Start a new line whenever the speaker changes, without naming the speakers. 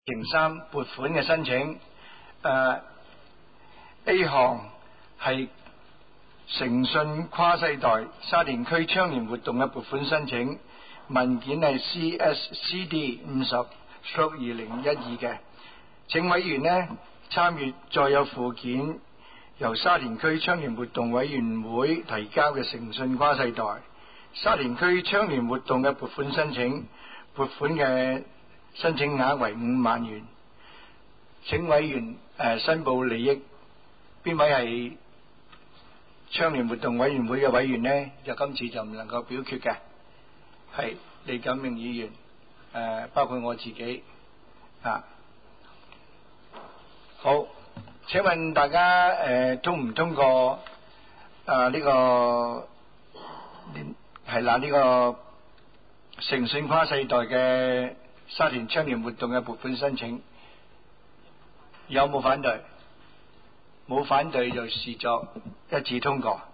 3撥款嘅申請。A 項係誠信跨世代沙田區倡廉活動嘅撥款申請，文件係 CSCD50/2012嘅，請委員呢參閱載有附件由沙田區倡廉活動委員會提交嘅誠信跨世代沙田區倡廉活動嘅撥款申請，撥款嘅申請額為5萬元，請委員申報利益。邊位係倡廉活動委員會嘅委員呢？就今次就唔能夠表決嘅，係李錦明議員，包括我自己啊。好，請問大家通唔通過呢個誠信跨世代嘅沙田倡廉活動嘅撥款申請？有冇反對？冇反對就視作一致通過。